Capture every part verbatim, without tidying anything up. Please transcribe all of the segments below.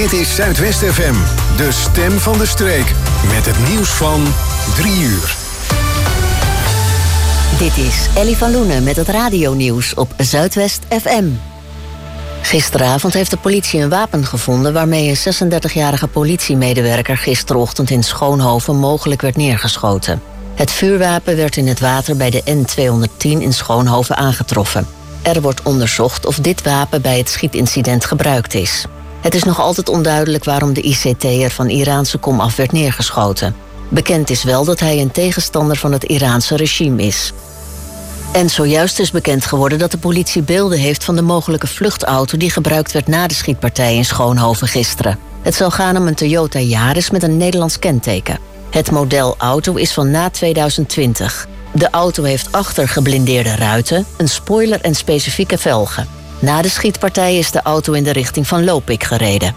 Dit is Zuidwest F M, de stem van de streek. Met het nieuws van drie uur. Dit is Ellie van Loenen met het radionieuws op Zuidwest F M. Gisteravond heeft de politie een wapen gevonden waarmee een zesendertigjarige politiemedewerker gisterochtend in Schoonhoven mogelijk werd neergeschoten. Het vuurwapen werd in het water bij de N tweehonderdtien in Schoonhoven aangetroffen. Er wordt onderzocht of dit wapen bij het schietincident gebruikt is. Het is nog altijd onduidelijk waarom de I C T'er van Iraanse komaf werd neergeschoten. Bekend is wel dat hij een tegenstander van het Iraanse regime is. En zojuist is bekend geworden dat de politie beelden heeft van de mogelijke vluchtauto die gebruikt werd na de schietpartij in Schoonhoven gisteren. Het zou gaan om een Toyota Yaris met een Nederlands kenteken. Het model auto is van na tweeduizend twintig. De auto heeft achter geblindeerde ruiten, een spoiler en specifieke velgen. Na de schietpartij is de auto in de richting van Lopik gereden.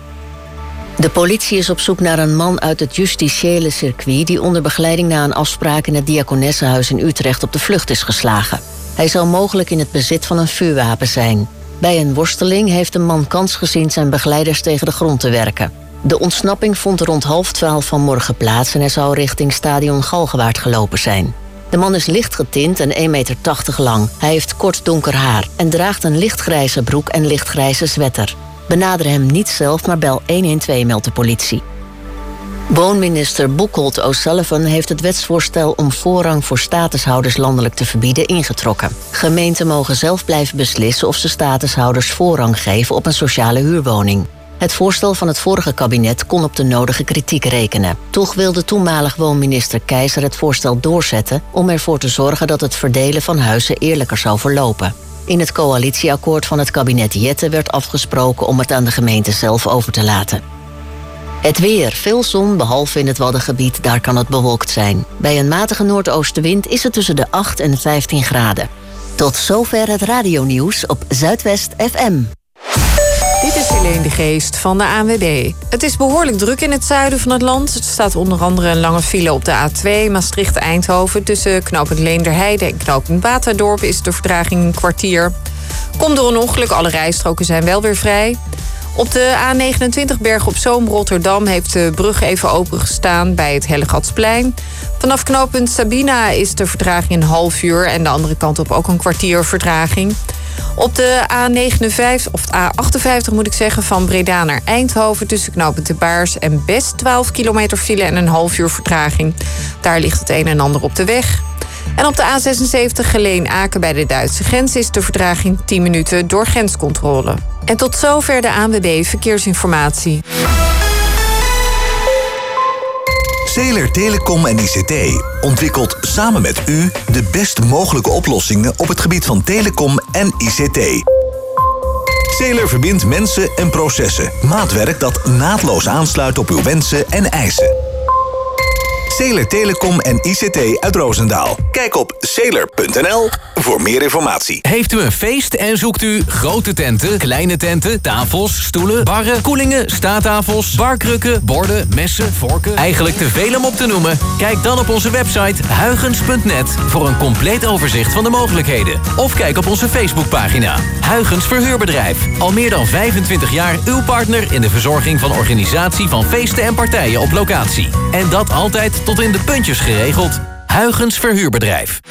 De politie is op zoek naar een man uit het justitiële circuit die onder begeleiding na een afspraak in het Diakonessenhuis in Utrecht op de vlucht is geslagen. Hij zou mogelijk in het bezit van een vuurwapen zijn. Bij een worsteling heeft de man kans gezien zijn begeleiders tegen de grond te werken. De ontsnapping vond rond half twaalf vanmorgen plaats en hij zou richting Stadion Galgenwaard gelopen zijn. De man is licht getint en één komma tachtig meter lang. Hij heeft kort donker haar en draagt een lichtgrijze broek en lichtgrijze sweater. Benader hem niet zelf, maar bel honderdtwaalf, meldt de politie. Woonminister Boekholt O'Sullivan heeft het wetsvoorstel om voorrang voor statushouders landelijk te verbieden ingetrokken. Gemeenten mogen zelf blijven beslissen of ze statushouders voorrang geven op een sociale huurwoning. Het voorstel van het vorige kabinet kon op de nodige kritiek rekenen. Toch wilde toenmalig woonminister Keizer het voorstel doorzetten om ervoor te zorgen dat het verdelen van huizen eerlijker zou verlopen. In het coalitieakkoord van het kabinet Jette werd afgesproken om het aan de gemeente zelf over te laten. Het weer, veel zon, behalve in het Waddengebied, daar kan het bewolkt zijn. Bij een matige noordoostenwind is het tussen de acht en vijftien graden. Tot zover het radionieuws op Zuidwest F M. Dit is Helene de Geest van de A N W B. Het is behoorlijk druk in het zuiden van het land. Er staat onder andere een lange file op de A twee Maastricht-Eindhoven. Tussen knooppunt Leenderheide en knooppunt Batadorp is de vertraging een kwartier. Komt door een ongeluk, alle rijstroken zijn wel weer vrij. Op de A negenentwintig Bergen-op-Zoom-Rotterdam heeft de brug even opengestaan bij het Hellegatsplein. Vanaf knooppunt Sabina is de vertraging een half uur en de andere kant op ook een kwartier vertraging. Op de A negenenvijftig, of A achtenvijftig moet ik zeggen, van Breda naar Eindhoven tussen knooppunt De Baars en Best twaalf kilometer file en een half uur vertraging. Daar ligt het een en ander op de weg. En op de A zesenzeventig Geleen-Aken bij de Duitse grens is de vertraging tien minuten door grenscontrole. En tot zover de A N W B Verkeersinformatie. Zeeler Telecom en I C T ontwikkelt samen met u de best mogelijke oplossingen op het gebied van telecom en I C T. Zeeler verbindt mensen en processen. Maatwerk dat naadloos aansluit op uw wensen en eisen. Zeeler Telecom en I C T uit Roosendaal. Kijk op zeeler punt n l voor meer informatie. Heeft u een feest en zoekt u grote tenten, kleine tenten, tafels, stoelen, barren, koelingen, staattafels, barkrukken, borden, messen, vorken? Eigenlijk te veel om op te noemen? Kijk dan op onze website huygens punt net voor een compleet overzicht van de mogelijkheden. Of kijk op onze Facebookpagina. Huygens Verhuurbedrijf. Al meer dan vijfentwintig jaar uw partner in de verzorging van organisatie van feesten en partijen op locatie. En dat altijd tot in de puntjes geregeld. Huygens Verhuurbedrijf.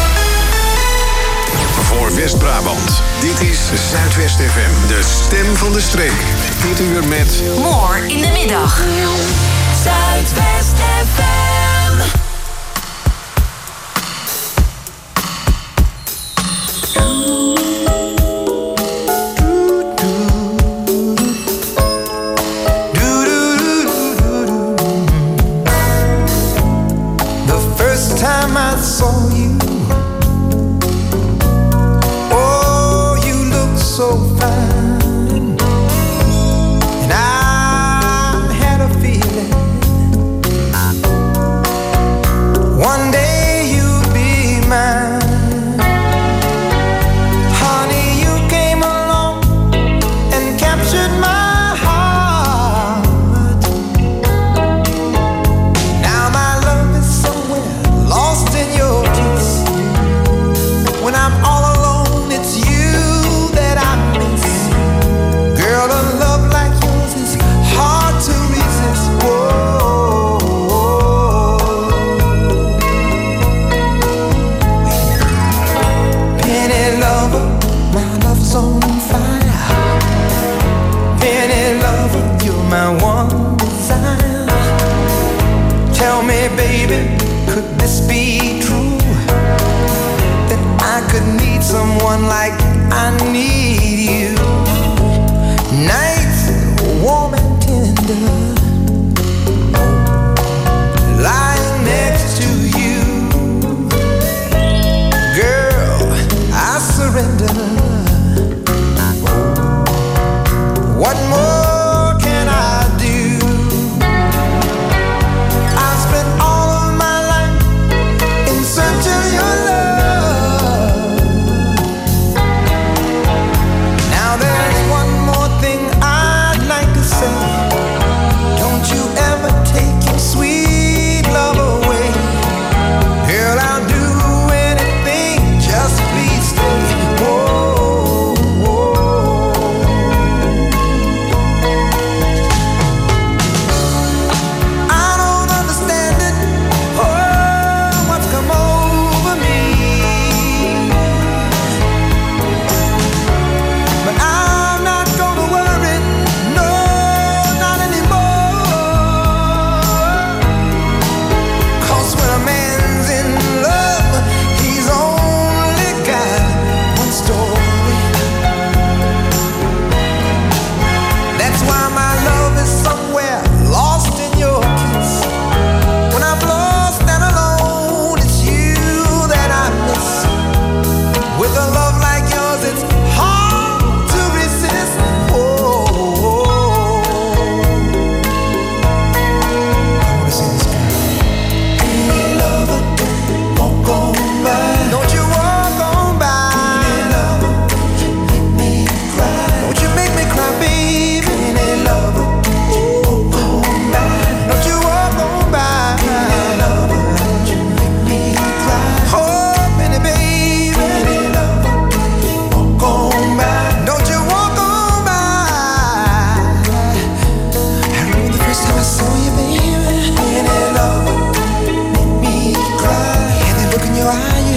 Voor West-Brabant, dit is Zuidwest F M, de stem van de streek. Dit uur met... More in de middag. Zuidwest F M. The first time I saw you, so fine, and I had a feeling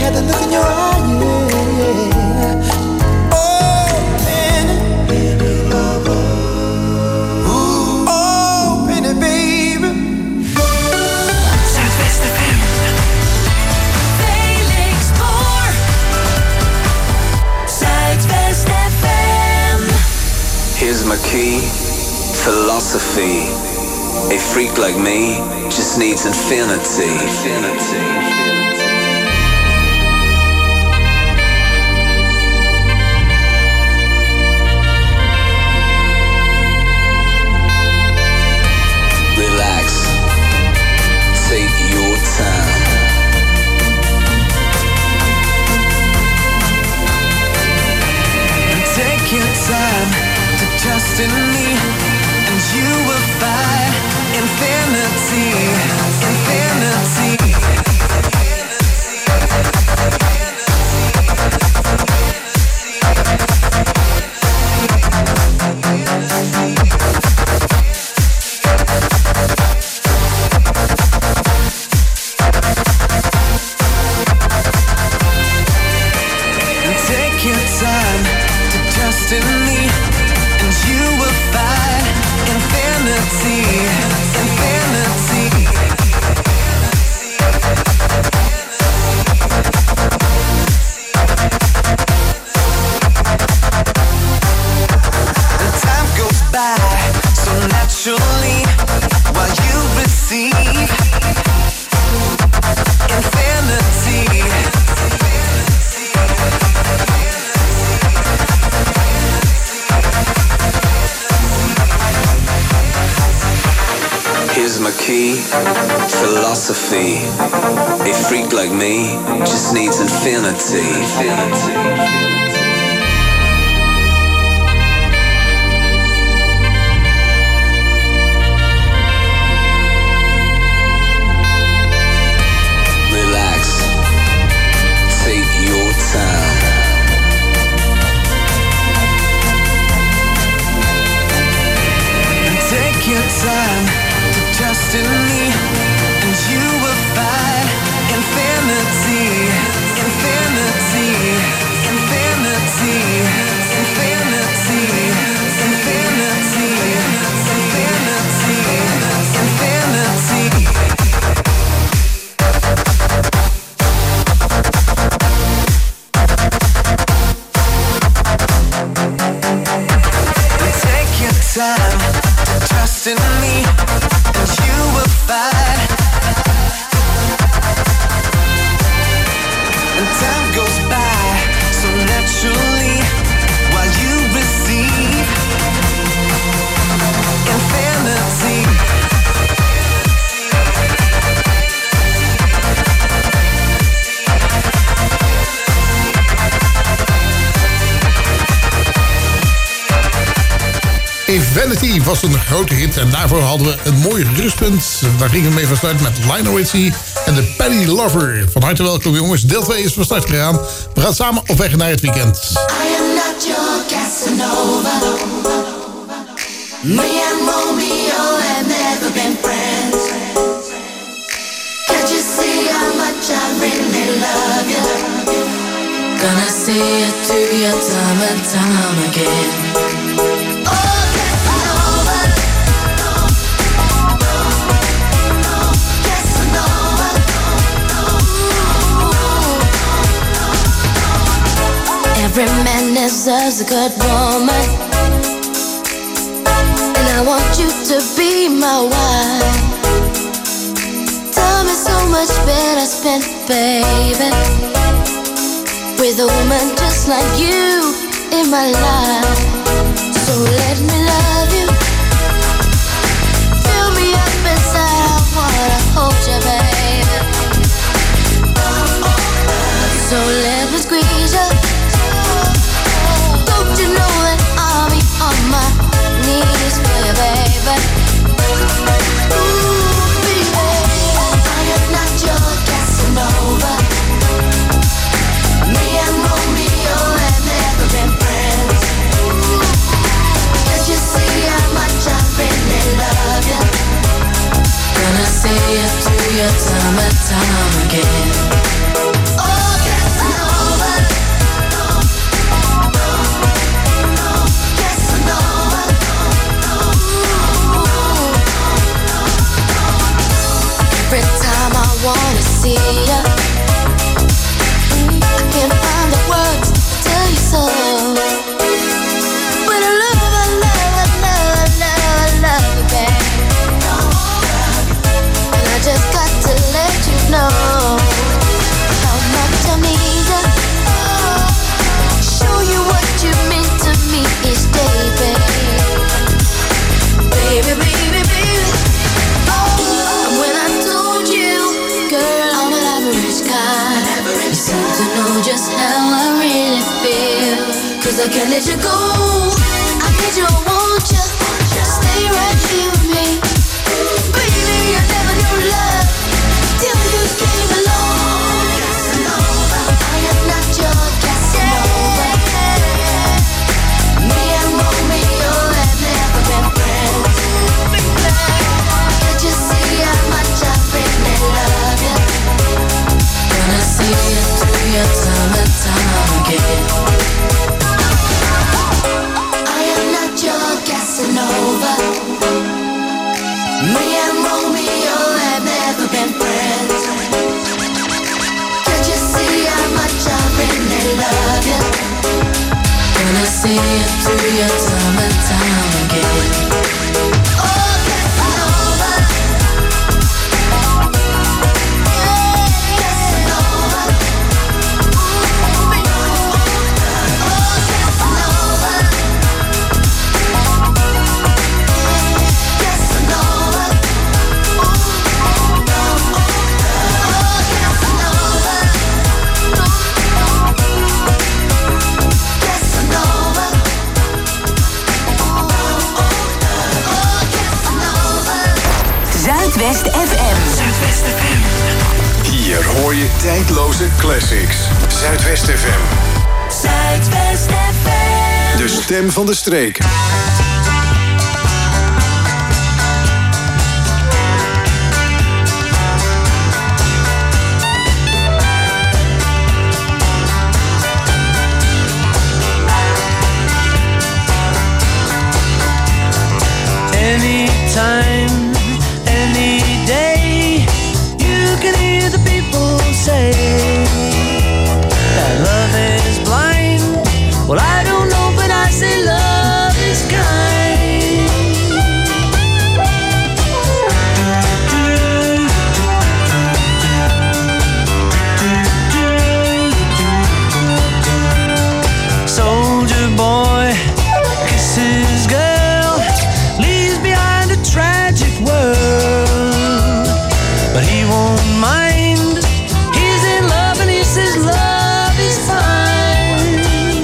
at the look in your eye, yeah, yeah. Oh, Penny, Penny lover. Ooh, oh, Penny baby. Zuidwest F M. Felix Boer. Zuidwest F M. Here's my key, philosophy. A freak like me just needs infinity. Infinity. Relax. Take your time. Take your time to trust in me, and you will find infinity, infinity. Take your time to trust in me, and you will find infinity, infinity. And time goes by so naturally while you receive infinity. Here's my key, philosophy. A freak like me just needs infinity. Infinity. Time to trust in me, and you will find infinity, infinity, infinity, infinity, infinity, infinity, infinity. Take your time. Trust in me, and you will find. And time goes by so naturally while you receive infinity. Infinity was een grote hit en daarvoor hadden we een mooi rustpunt. Daar gingen we mee van start met Lionel Richie en de Penny Lover. Van harte welkom jongens, deel twee is van start gegaan. We gaan samen op weg naar het weekend. I am not your Casanova. Me and Romeo have never been friends. Can't you see how much I really love you? Gonna see it through your time and time again. Every man deserves a good woman, and I want you to be my wife. Time is so much better spent, baby, with a woman just like you in my life. So let me love you, fill me up inside, I wanna hold you, baby. So let me squeeze you. Don't you know that I'll be on my knees for you, baby? Ooh, baby, I am not your Casanova. Me and Romeo have never been friends. Can't you see how much I really love you? Gonna see you through your time and time again. Oh, to know just how I really feel. Cause I can't let you go. I need you, I want you. Stay right here with me. Baby, I never knew love till you came along. Casanova, I am not your Casanova. Me and Romeo have never been friends. Can't you see how much I really love you? Gonna see you through your time and time again. I am not your Casanova. Me and Romeo have never been friends. Can't you see how much I really love you? Gonna see you through your time and time again. Oh, Casanova. Yeah, Casanova. Oh, Casanova. Casanova. Zuidwest F M. Zuidwest F M. Hier hoor je tijdloze classics. Zuidwest F M. Zuidwest F M. De stem van de streek. Anytime, any day, you can hear the people say that love is blind. Well, I don't know, but I say love is kind. Soldier boy kisses girl, leaves behind a tragic world, but he won't mind. He's in love and he says love is fine.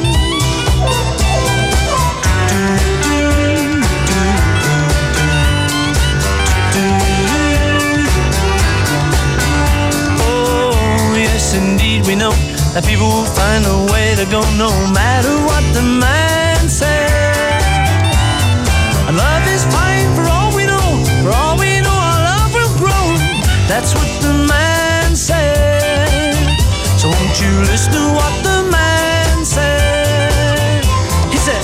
Oh, yes, indeed, we know that people will find a way to go no matter what the man says. And love is fine for all we know. For all we know, our love will grow. That's what the man said. So won't you listen to what the man said? He said,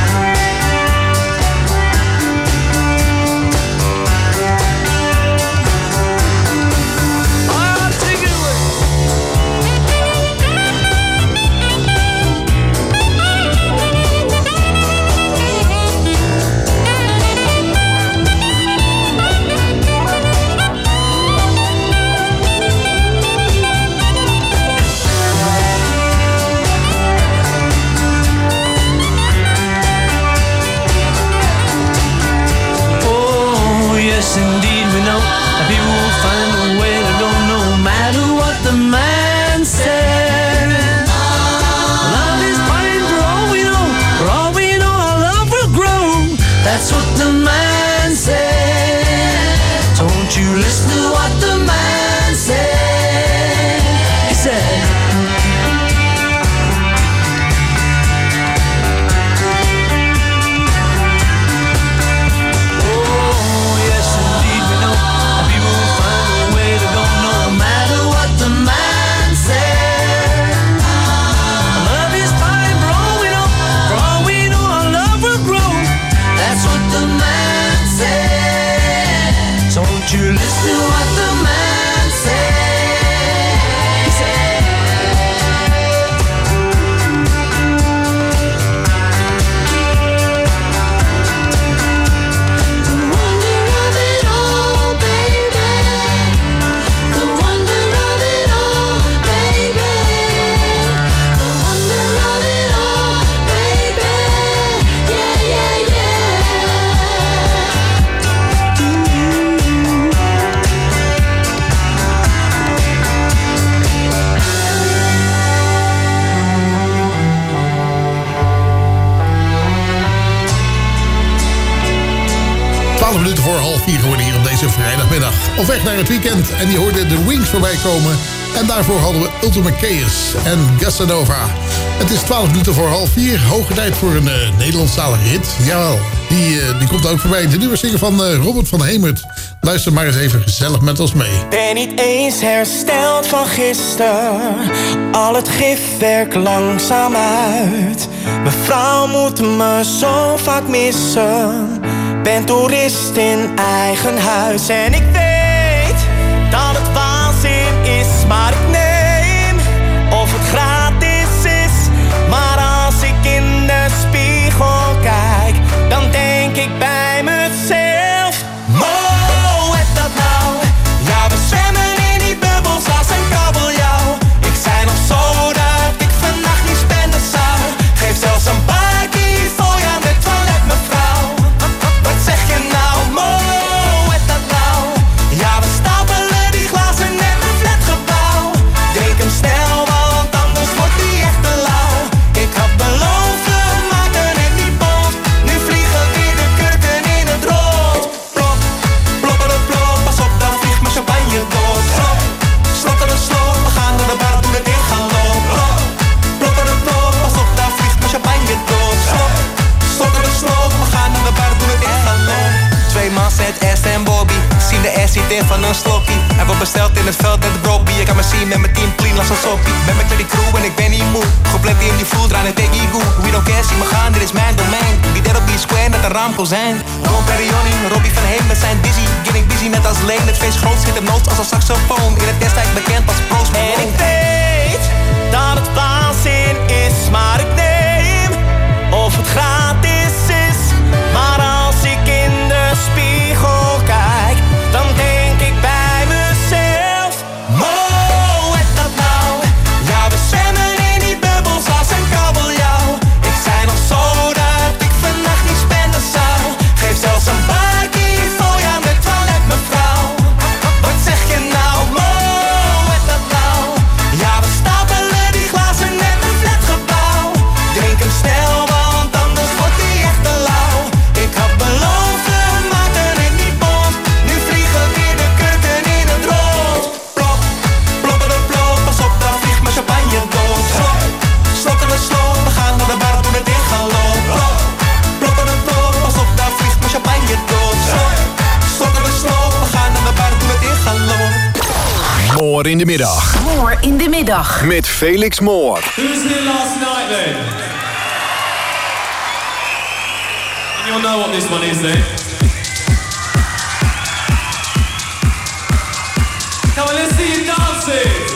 I'll take it away. Oh, yes, indeed, we know that people will find a way to go no matter what the man said. Love is fine for all we know. For all we know, our love will grow. That's what the man said. So won't you listen to what the man said? He said, oh, yes, indeed, we know that people will find a way to go no matter what the man said. Love is fine for all we know. For all we know, our love will grow. That's what the half vier geworden hier op deze vrijdagmiddag. Op weg naar het weekend en die hoorde de Wings voorbij komen. En daarvoor hadden we Ultimate Chaos en Gassanova. Het is twaalf minuten voor half vier. Hoge tijd voor een uh, Nederlandstalige hit. Jawel, die, uh, die komt ook voorbij. De nieuwe zinger van uh, Robert van Hemert. Luister maar eens even gezellig met ons mee. Ben niet eens hersteld van gisteren. Al het gif werkt langzaam uit. Mijn vrouw moet me zo vaak missen. Ben toerist in eigen huis. En ik weet dat het waanzin is, maar ik neem of het gratis is. Maar als ik in de spiegel kijk, dan denk ik bij mezelf: Mo, heb dat nou? Ja, we zwemmen in die bubbels als een kabeljauw. Ik zei nog zo dat ik vannacht niet spenden zou. Geef zelfs een bakkie voor je aan de toilet, mevrouw. Wat zeg je nou, Mo, heb dat nou? Ja, we stapelen die glazen net een flatgebouw. Drink hem snel, want anders wordt die echt te lauw. Ik had beloofd, we maken het niet bot. Nu vliegen weer de kurken in het rood. Plop, ploppen de plop, pas op, dan vliegt mijn champagne door. Slop, slotten de slop, we gaan naar de bar, doen het in gaan lopen. Plop, ploppen de plop, pas op, dan vliegt mijn champagne door. Slop, slotten de slop, we gaan naar de bar, doen het in gaan lopen. Twee man zet Est en Bobby, zien de S zit in van een slokkie. Hij wordt besteld in het veld met de broppie. Ik kan me zien met mijn team clean als een soppie. Ben met die crew en ik ben niet moe. Gepland in die vloer, draaien tegen Igu. We don't care, zie me gaan, dit is mijn domein. Wie dat op die square met een raamkozijn. Ron Perrioni, Robbie van Heem, we zijn busy. Getting busy net als Leen. Het feest groot schiet hem nood als een saxofoon. In het destijds bekend als Post Malone. En ik weet dat het waanzin is, maar ik neem of het gratis is. Maar als ik in de spiegel kijk, dan denk ik bij mezelf: Mo, heb dat nou? Ja, we zwemmen in die bubbels als een kabeljauw. Ik zei nog zo dat ik vannacht niet spenden zou. Geef zelfs een bakkie voor je aan de toilet, mevrouw. Wat zeg je nou, Mo, heb dat nou? Ja, we stapelen die glazen net een flatgebouw. Drink hem snel, want anders wordt die echt te lauw. Ik had beloofd, we maken het niet bot. Nu vliegen weer de kurken in het rood. Plop, ploppen de plop, pas op, dan vliegt mijn champagne dood. Slop, slotten de slop, we gaan naar de bar, doen het in gaan lopen. Plop, ploppen de plop, pas op, dan vliegt mijn champagne dood. Slop, slotten de slop, we gaan naar de bar, doen het in gaan lopen. Moor in de middag. Moor in de middag. Met Felix Moor. Who's here last night then? And you'll know what this one is then. Come on, let's see you dancing.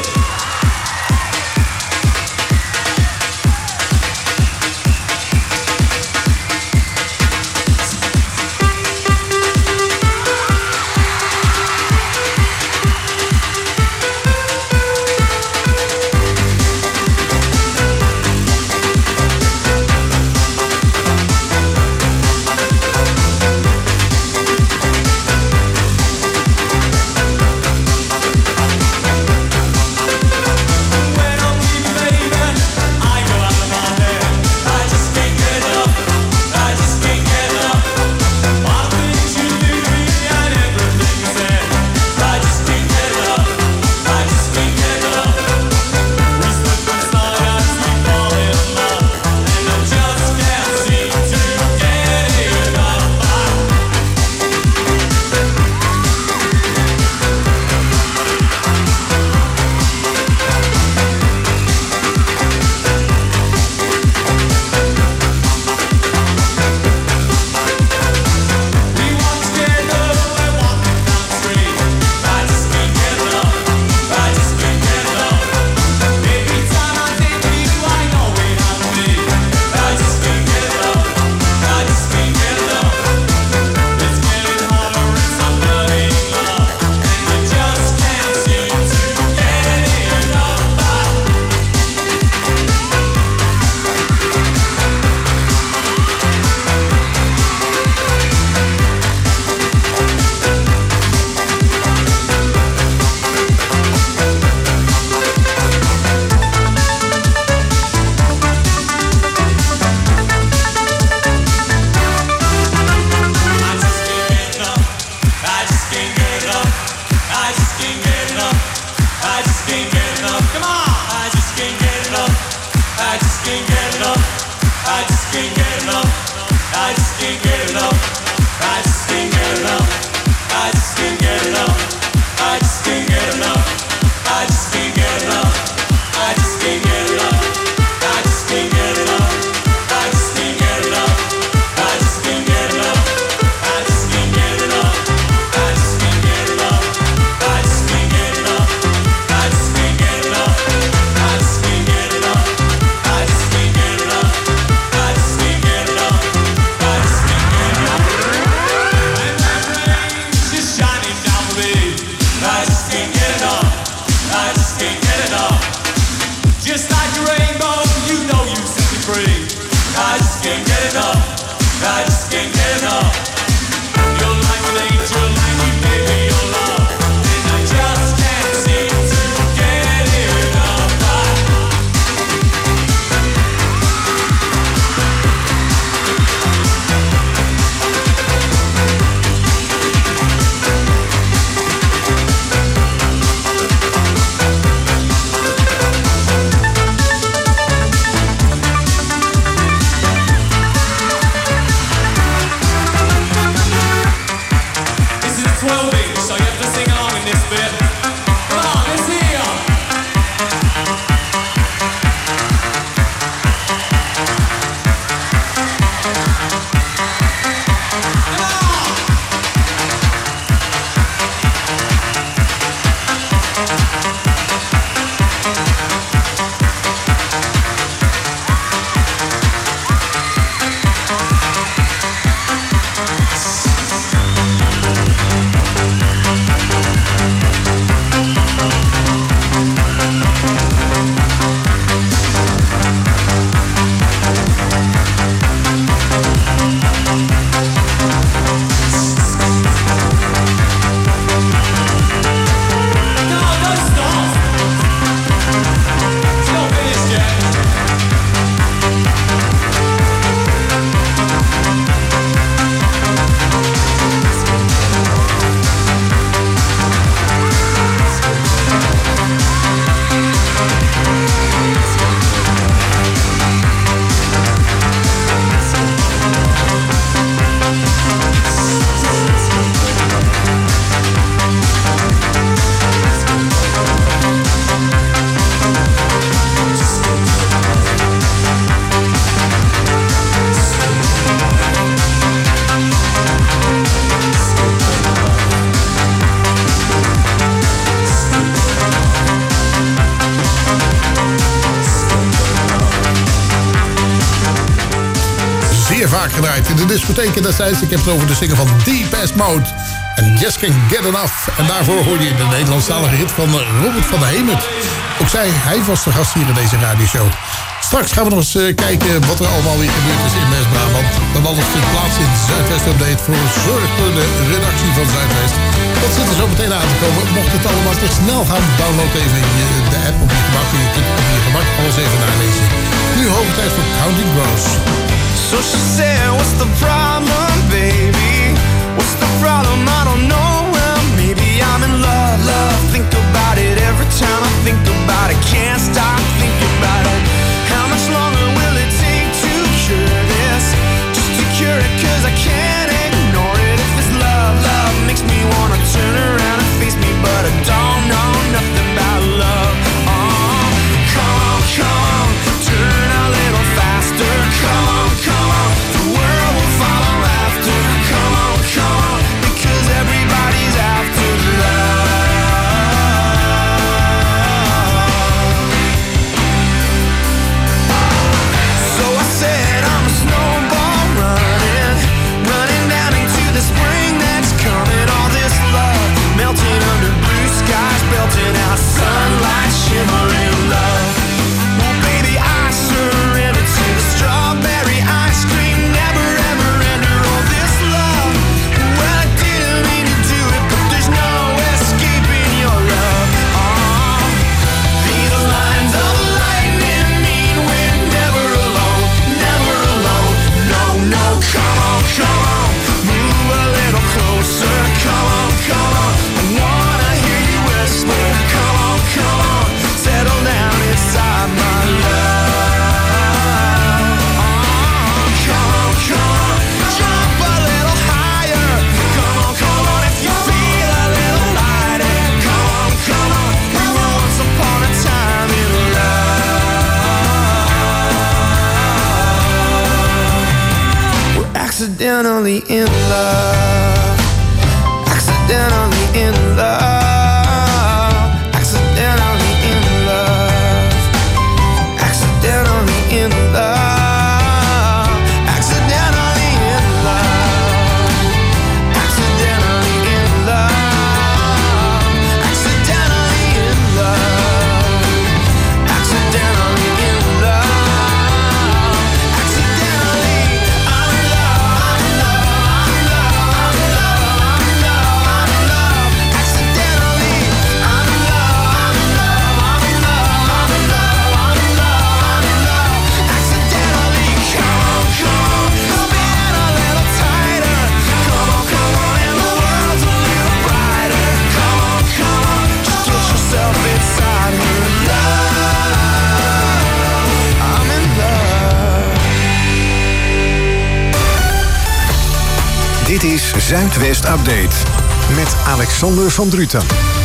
can't get enough. I just can't get enough. I just can't get enough. I just can't get enough. I just can't get enough. I just can't get enough. I just can't get enough. I just can't get enough. I just can't get enough. I just can't get enough. I just can't get enough. I just can't get enough. I just can't get enough. I just can't get enough. I just can't get enough. I just can't get enough. I just can't get enough. I just can't get enough. I just can't get enough. And my brain's just shining down for me. I just can't get enough. I just can't get enough. Just like a rainbow, you know you set me free. I just can't get enough. I just can't get enough. You're like an angel and you gave me your love, and I just can't seem to get enough. This is a twelve inch, so you have to sing along in this bit. Come on, let's hear ya. Come on. No, don't stop. It's not finished yet. Zeer vaak gedraaid in de discotheken destijds. Ik heb het over de zinger van Deepest Mode en Just Can't Get Enough. En daarvoor hoorde je de Nederlandstalige hit van Robert van der Hemert. Ook zij, hij was de gast hier in deze radioshow. Straks gaan we nog eens uh, kijken wat er allemaal weer gebeurd is in West-Brabant. Dat alles vindt plaats in Zuidwest Update voor zorg door de redactie van Zuidwest. Dat zit er zo meteen aan te komen. Mocht het allemaal te snel gaan, download even je, de app op je gemak. En je kunt op je gemak alles even nalezen. Nu hoog tijd voor Counting Crows. So she said, what's the problem, baby? What's the problem? I don't know. Well, maybe I'm in love, love. Think about it every time I think about it. Can't stop thinking about it. How much longer will it take to cure this? Just to cure it, cause I can't ignore it. If it's love, love makes me wanna turn around and face me, but I don't know nothing about love. Oh, come on, come on, turn a little faster. Come on, come on, the world will follow after. Come on, come on, because everybody's after love. Accidentally in love. Accidentally in love. Accidentally in love. Accidentally in love. Accidentally in love. Accidentally in love. Accidentally in love. Accidentally in love. Accidentally, I'm in love. I'm in love. I'm in love. I'm in love. I'm in love. Accidentally, I'm in love. I'm in love. I'm in love. I'm in love. I'm in love. I'm in love. Accidentally, come on, come on, come in a little tighter. Come on, come on, and the world's a little brighter. Come on, come on, just get yourself inside her love. I'm in love. Dit is Zuidwest Update met Alexander van Druten.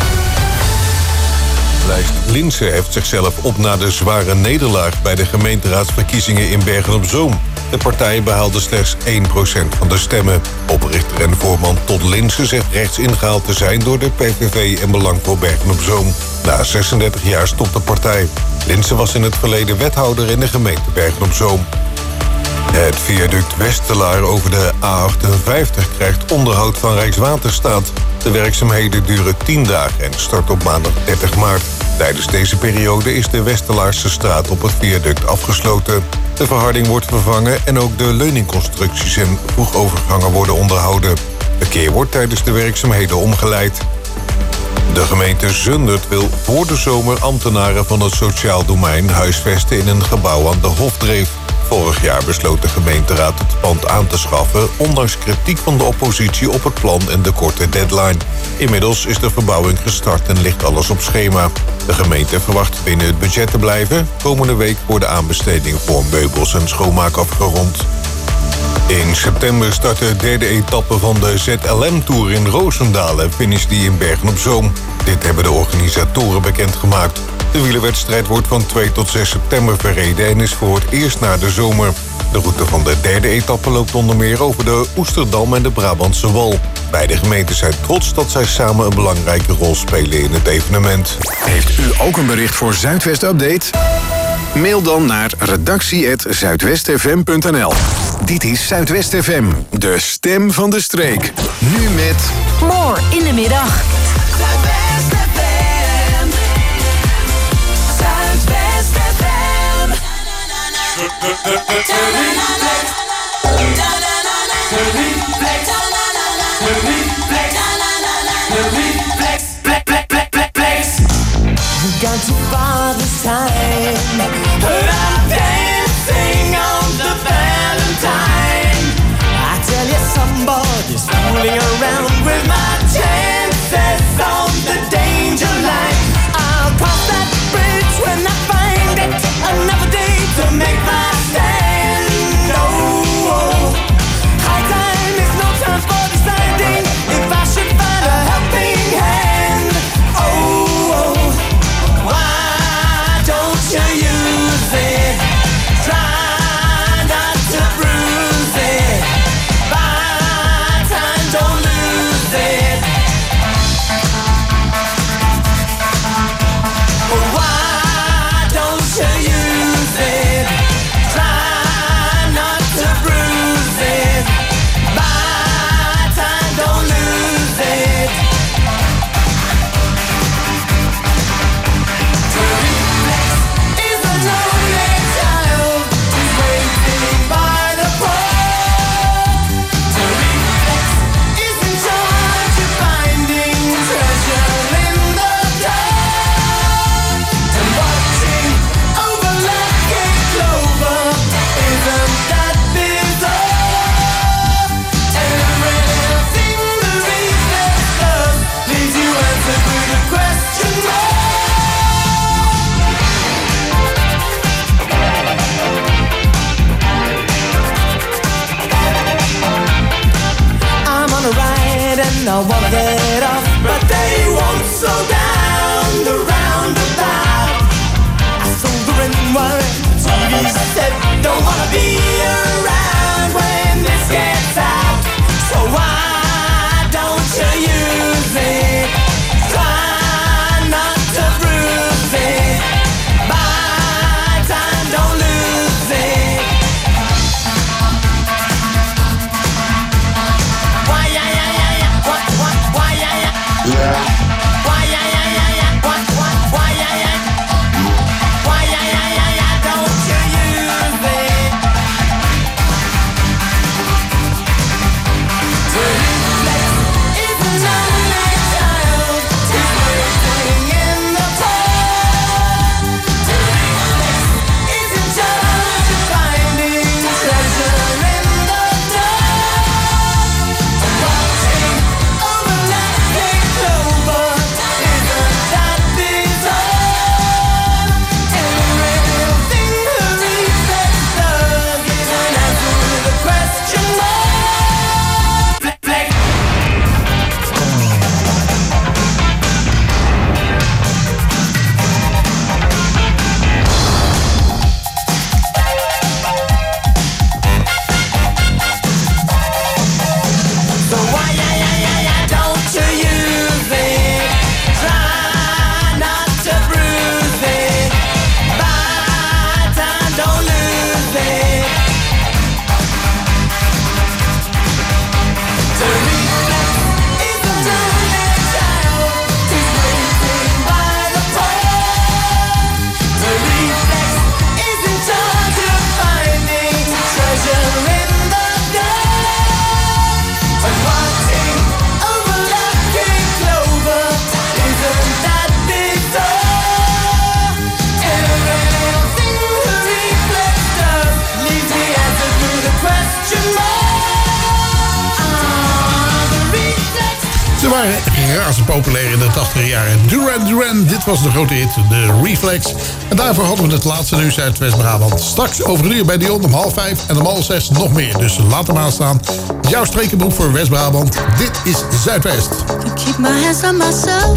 Lijst Linse heft zichzelf op na de zware nederlaag bij de gemeenteraadsverkiezingen in Bergen-op-Zoom. De partij behaalde slechts één procent van de stemmen. Oprichter en voorman Todd Linse zegt rechts ingehaald te zijn door de P V V en Belang voor Bergen-op-Zoom. Na zesendertig jaar stopt de partij. Linse was in het verleden wethouder in de gemeente Bergen-op-Zoom. Het viaduct Westelaar over de A achtenvijftig krijgt onderhoud van Rijkswaterstaat. De werkzaamheden duren tien dagen en start op maandag dertig maart. Tijdens deze periode is de Westelaarse straat op het viaduct afgesloten. De verharding wordt vervangen en ook de leuningconstructies en voegovergangen worden onderhouden. Verkeer wordt tijdens de werkzaamheden omgeleid. De gemeente Zundert wil voor de zomer ambtenaren van het sociaal domein huisvesten in een gebouw aan de Hofdreef. Vorig jaar besloot de gemeenteraad het pand aan te schaffen, ondanks kritiek van de oppositie op het plan en de korte deadline. Inmiddels is de verbouwing gestart en ligt alles op schema. De gemeente verwacht binnen het budget te blijven. Komende week wordt de aanbesteding voor meubels en schoonmaak afgerond. In september start de derde etappe van de Z L M-tour in Roosendaal en finish die in Bergen-op-Zoom. Dit hebben de organisatoren bekendgemaakt. De wielerwedstrijd wordt van twee tot zes september verreden en is voor het eerst na de zomer. De route van de derde etappe loopt onder meer over de Oesterdam en de Brabantse Wal. Beide gemeenten zijn trots dat zij samen een belangrijke rol spelen in het evenement. Heeft u ook een bericht voor Zuidwest Update? Mail dan naar redactie apenstaartje zuidwest f m punt n l. Dit is Zuidwest F M, de stem van de streek. Nu met... More in de middag. Zuidwest F M. Zuidwest F M. We've gone too far this time. I'm dancing on the Valentine. I tell you, somebody's fooling around with my chances on the danger line. I'll cross that bridge when I find it. Another day to make my stand. Oh, oh. High time is no time for deciding if I should find a helping hand. Oh, oh. Why don't you use it? Try not to bruise it. Buy time, don't lose it. Why don't you use it? Try not to bruise it. Buy time, don't lose it. Is a lonely child who's waiting by the pole. Is in charge of finding treasure in the dark. And watching over lucky clover, isn't that bizarre? Everything the reason does leaves you answered with a question mark. I'm on a ride and I wanna get off, but they won't slow down the roundabout. I sold the ring wire, T V set, don't wanna be around when this gets waren razend populair in de tachtiger jaren. Duran Duran, dit was de grote hit, de Reflex. En daarvoor hadden we het laatste nieuws uit West-Brabant. Straks over een uur bij Dion om half vijf en om half zes nog meer. Dus laat hem aanstaan. Jouw strekenbroek voor West-Brabant. Dit is Zuidwest. Keep my hands on myself.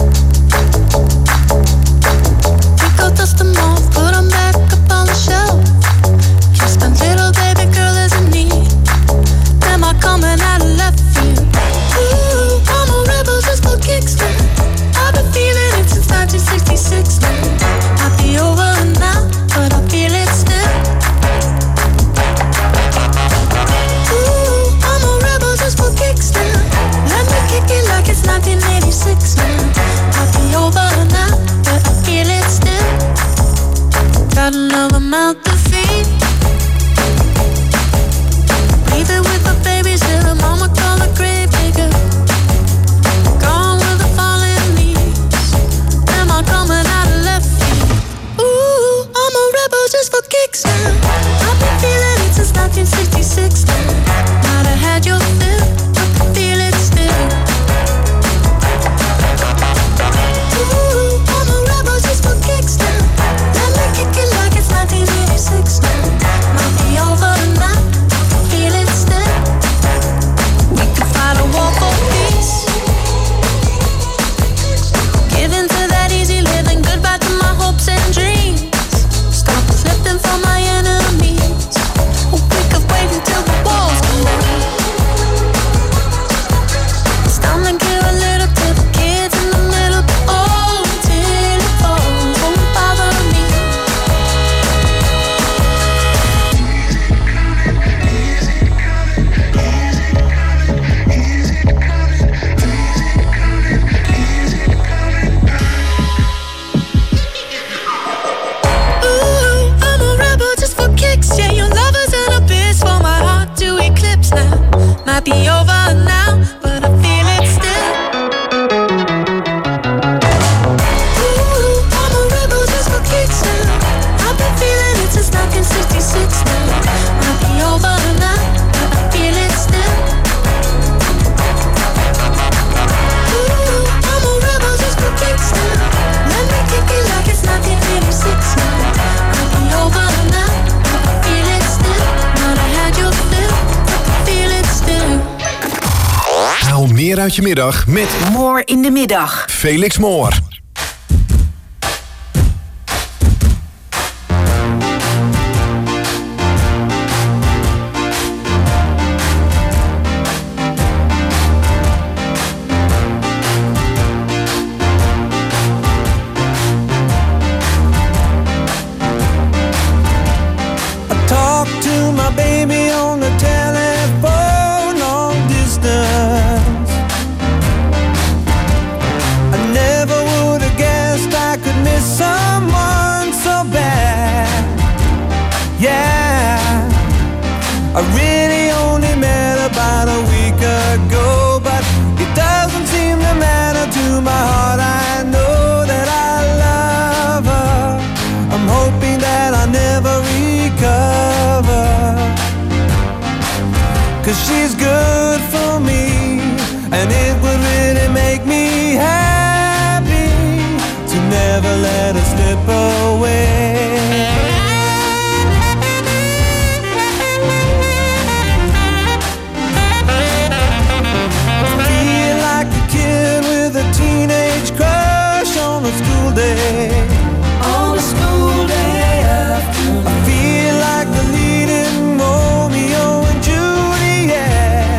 Go dust them off, put them back up on the shelf. Just a little baby girl is in need. Am I coming out of left field? Ooh, I'm a rebel just for kicks now. I've been feeling it since nineteen sixty-six now. Might be over now, but I feel it still. Ooh, I'm a rebel just for kicks now. Let me kick it like it's nineteen eighty-six now. Might be over now, but I feel it still. Got another mouth to feed. Leave it with the babies till the mama call a grave digger. Gone with the fallen leaves. Am I coming out of left field? Ooh, I'm a rebel just for kicks now. I've been feeling it since nineteen sixty-six now. Might have had your fill, but I feel it still. Ooh, I'm a rebel just for kicks now. Let me kick it like it's nineteen eighty-six now. Might be over now, I feel it still. We could fight a war for peace. Give in to that easy living, goodbye to my hopes and dreams. Stop flipping for my enemies. We could wait until the walls come down. It's time to give a little to the kids in the middle. Oh, till it falls, won't bother me. Ooh, I'm a rebel just for kicks. Yeah, your love is an abyss for my heart to eclipse now. Might be over now, but I feel it still. Ooh, I'm a rebel just for kicks now. I've been feeling it since nineteen sixty-six now. Might be over now, but I feel it still. Ooh, I'm a rebel just for kicks now. Let me kick it like it's nineteen eighty-six now. Might be over now, but I feel it still. Might have had your fill, but I feel it still. Haal meer uit je middag met Moor in de middag. Felix Moor. I talk to my baby on the telephone long distance. I never would have guessed I could miss someone so bad. Yeah, I really only met about a week ago, but it doesn't seem to matter to my heart. I know that I love her. I'm hoping that I never recover, 'cause she's good for me, and it would really make me happy to never let her slip away. I feel like a kid with a teenage crush on a school day. On a school day afternoon. I feel like the leading Romeo and Juliet.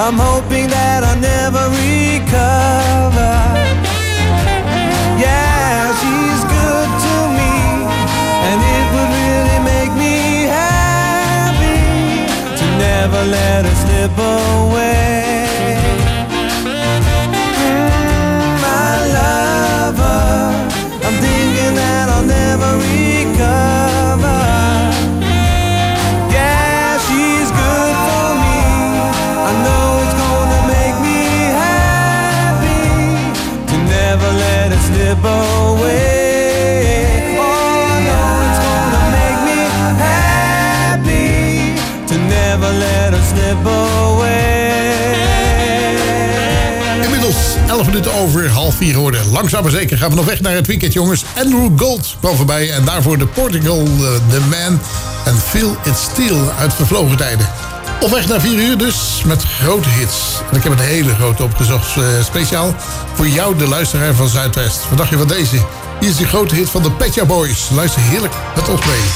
I'm hoping that I'll never recover. Yeah, she's good to me, and it would really make me happy to never let her slip away. Mm, I love her. I'm thinking that I'll never recover. Yeah, she's good for me. I know it's gonna make me happy to never let it slip away. Oh, I know it's gonna make me happy to never let it slip away. Inmiddels elf minuten over half vier geworden. Langzaam maar zeker gaan we nog weg naar het weekend, jongens. Andrew Gold kwam voorbij en daarvoor de Portugal, uh, The Man en Feel It Still uit vervlogen tijden. Op weg naar vier uur dus, met grote hits. En ik heb een hele grote opgezocht, uh, speciaal voor jou, de luisteraar van Zuidwest. Wat dacht je van deze? Hier is die grote hit van de Pet Shop Boys. Luister heerlijk met ons mee.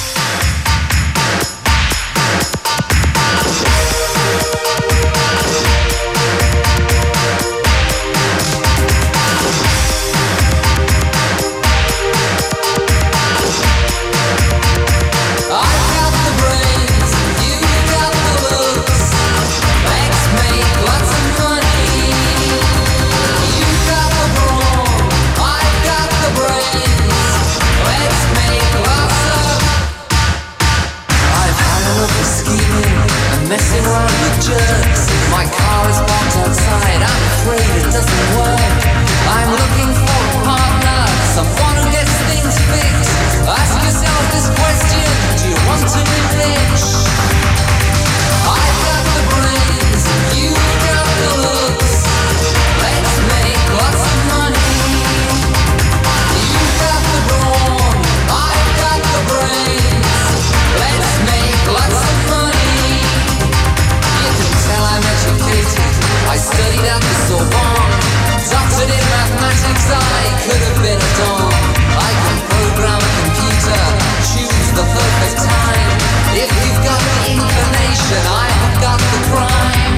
Messing around with jerks. My car is parked outside. I'm afraid it doesn't work. I'm looking for a partner, someone who gets things fixed. Ask yourself this question: do you want to be rich? I've got the brains, you've got the looks. Let's make lots of money. You've got the brawn, I've got the brains. Let's make lots of money. I'm educated, I studied at the Sorbonne. Doctored in mathematics, I could have been a don. I can program a computer, choose the perfect time. If you've got the inclination, I have got the crime.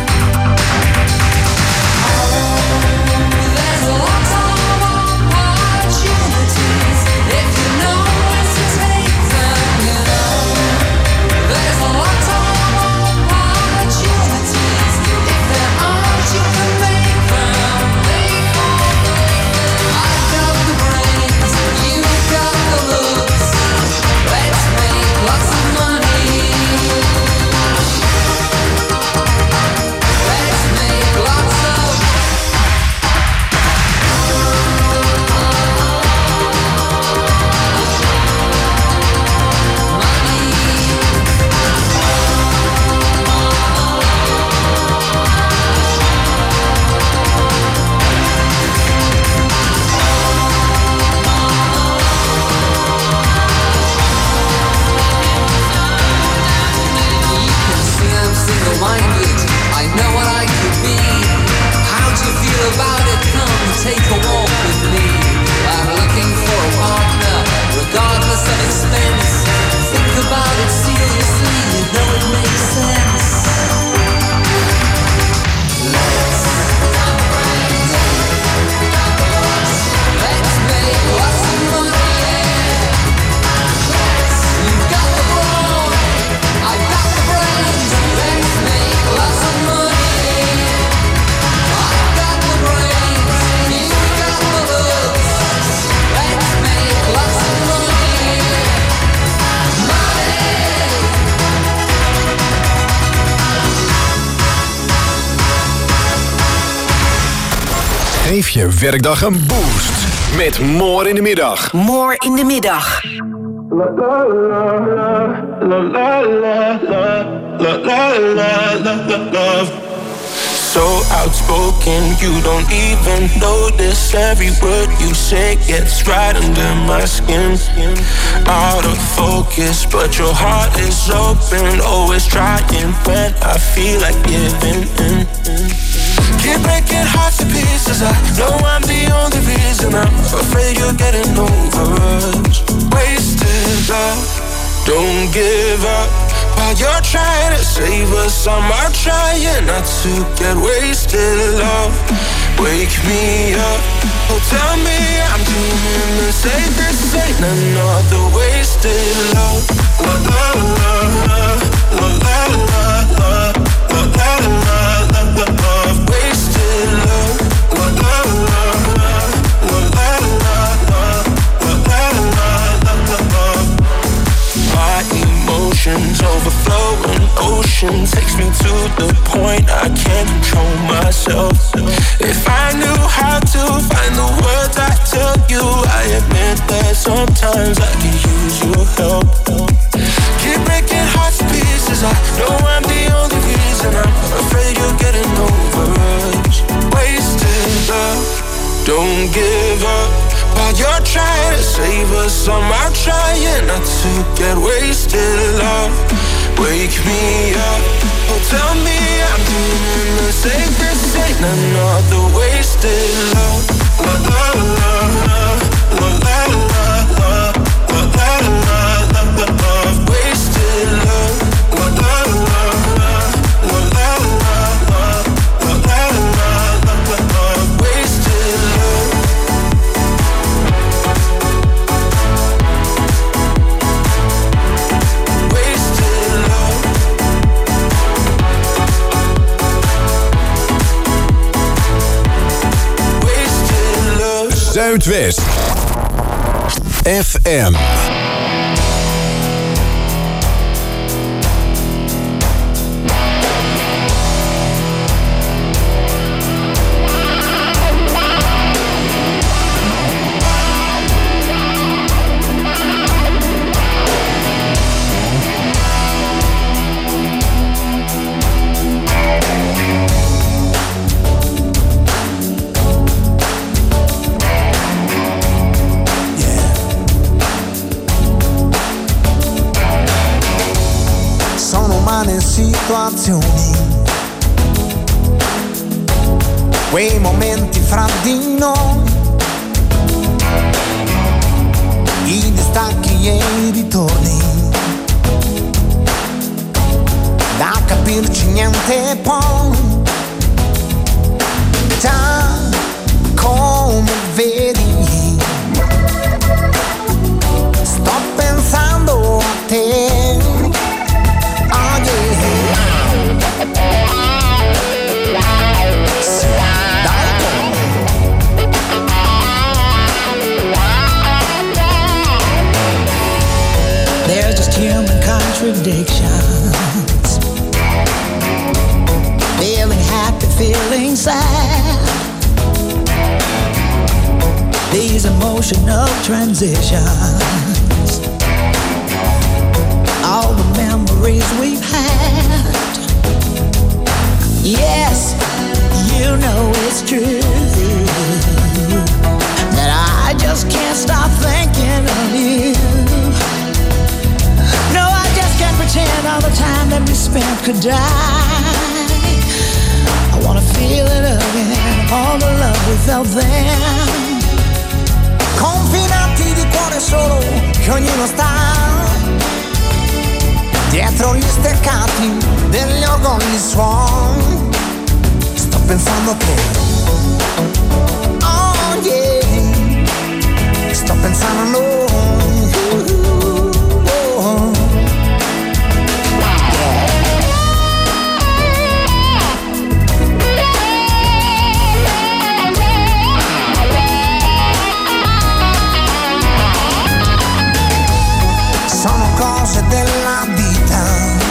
There's lots of opportunities if you know where to take them, you know. There's a lot of about it, come take a walk with me. I'm looking for a partner, regardless of expense. Think about it seriously, you know it makes sense. Let's Let's make lots of money. Let's, you've got the brawn, I've got the brains. Let's make lots of money. Geef je werkdag een boost met More in de middag. More in de middag. La la la la la la la la la la. So outspoken, you don't even notice. Every word you say gets right under my skin. Out of focus, but your heart is open. Always trying when I feel like giving in. Keep breaking hearts to pieces. I know I'm the only reason. I'm afraid you're getting over us. Wasted love, don't give up. while you're trying to save us. I'm out trying not to get wasted. Love, wake me up. Oh, tell me I'm dreaming the same. This ain't another wasted love. La la la la, la la la la, la la la la, love, wasted love. La la la la, la la la la, la la la la, love. My emotions overflowing, ocean takes me to the point I can't control myself. If I knew how to find the words I tell you, I admit that sometimes I could use your help. Keep breaking hearts to pieces, I know I'm the only reason. I'm afraid you're getting over us. Wasted love, don't give up. While you're trying to save us, I'm out trying not to get wasted. Love, wake me up. Oh, tell me I'm doing the same. This ain't another wasted love. La la la la, la la la la, la la la la, love, wasted love. La la la la, la la la la, la la la la, love, wasted love. Zuidwest F M. Situazioni, quei momenti fra di noi, i distacchi e i ritorni, da capirci niente poi, già come vedi, sto pensando a te. There's just human contradictions. Feeling happy, feeling sad. These emotional transitions. All the memories we've had. Yes, you know it's true that I just can't stop thinking of you. No, I just can't pretend all the time that we spent could die. I wanna feel it again, all the love we felt then. Confinati di cuore solo, che ognuno sta dietro gli steccati degli orgogli suon. Sto pensando a te. Oh yeah. Sto pensando a noi. Oh. Sono cose della vita,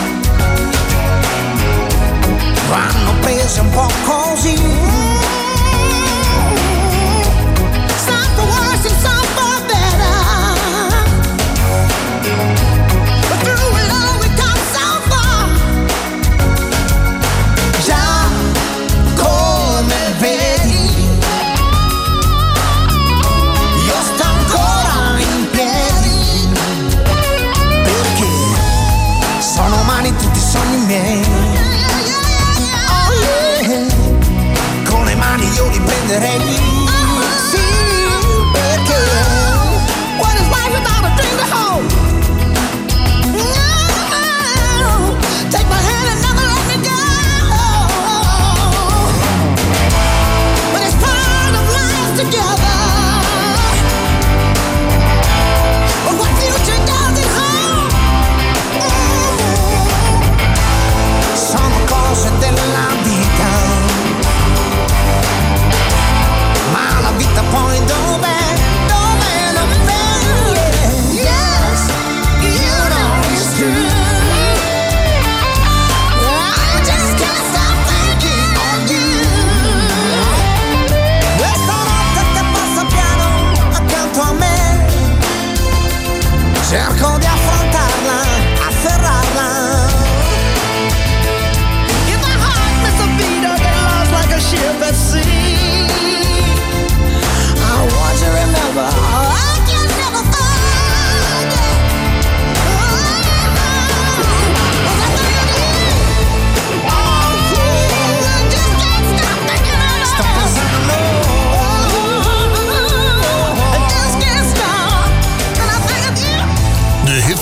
vanno prese un po' così. Some for worse and some for better, but through it all we come so far. Già come vedi, io sto ancora in piedi, perché sono umani tutti i sogni miei. Oh yeah, con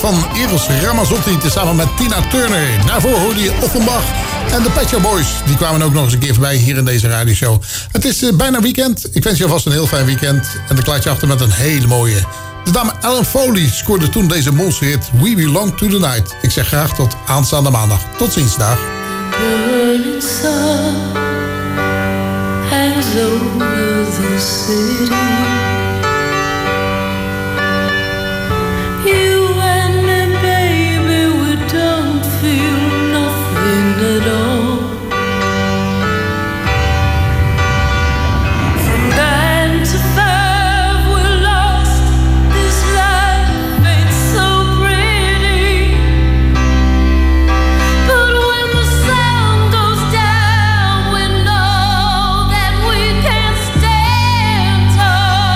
van Eros Ramazzotti tezamen met Tina Turner. Daarvoor hoorde je Offenbach en de Pet Shop Boys. Die kwamen ook nog eens een keer voorbij hier in deze radioshow. Het is uh, bijna weekend. Ik wens je alvast een heel fijn weekend. En dan klaart je achter met een hele mooie. De dame Ellen Foley scoorde toen deze monsterhit We Belong to the Night. Ik zeg graag tot aanstaande maandag. Tot ziens, dag. Burning sun hangs over the city. You and me, baby, we don't feel nothing at all. From nine to five, we're lost. This life ain't so pretty. But when the sun goes down, we know that we can stand tall.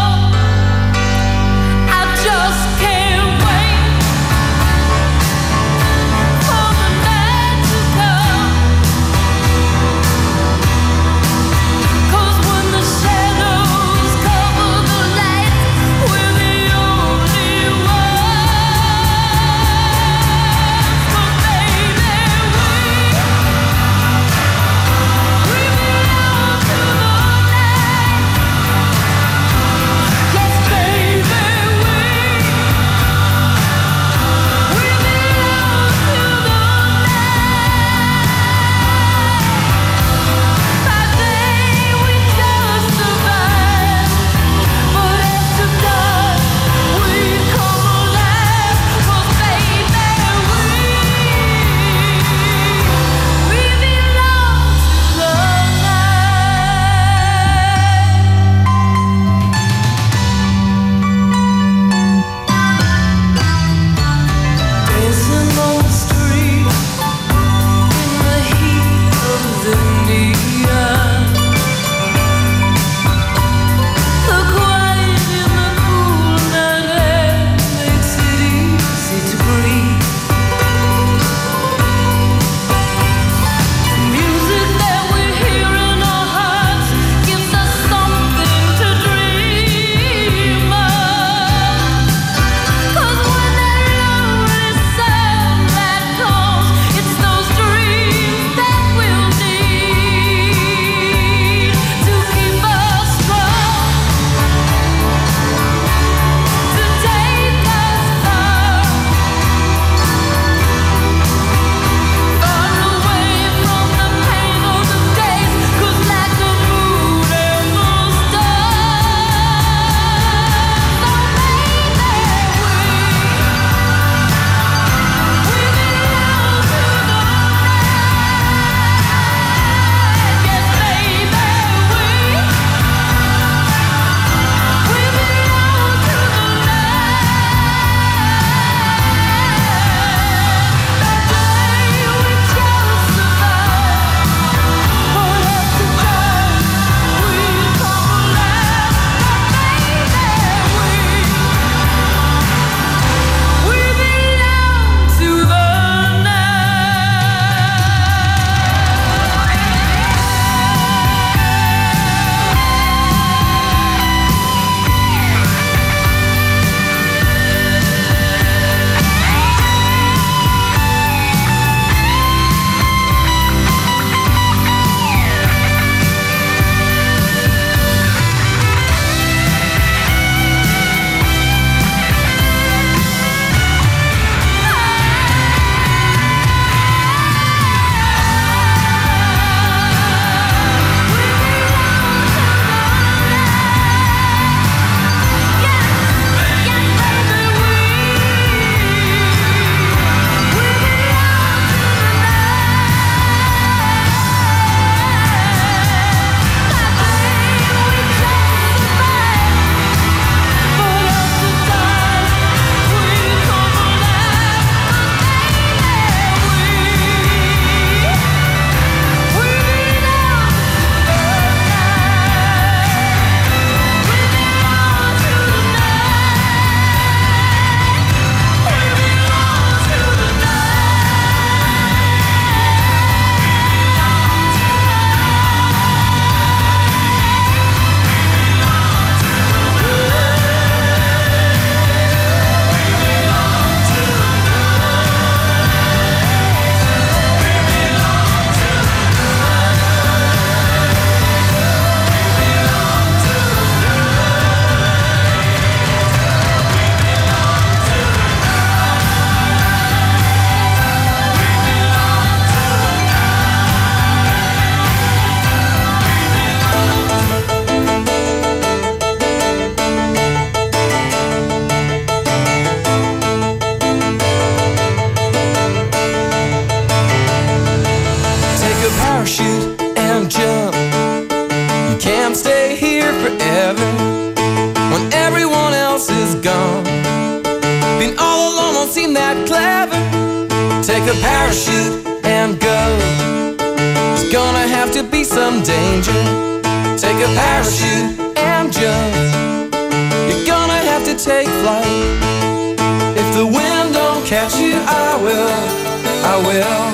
and jump. You can't stay here forever when everyone else is gone. Being all alone won't seem that clever. Take a parachute and go. There's gonna have to be some danger. Take a parachute and jump. You're gonna have to take flight. If the wind don't catch you, I will, I will.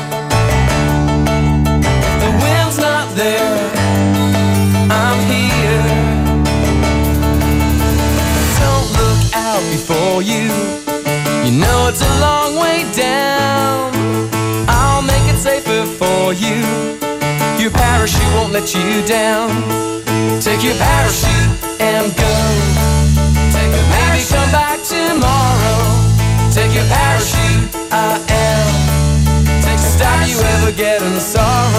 If the wind's not there, I'm here. Don't look out before you. You know it's a long way down. I'll make it safer for you. Your parachute won't let you down. Take your parachute and go. Take a Maybe come back tomorrow. Take your parachute, I am. Take to stop you ever getting sorrow.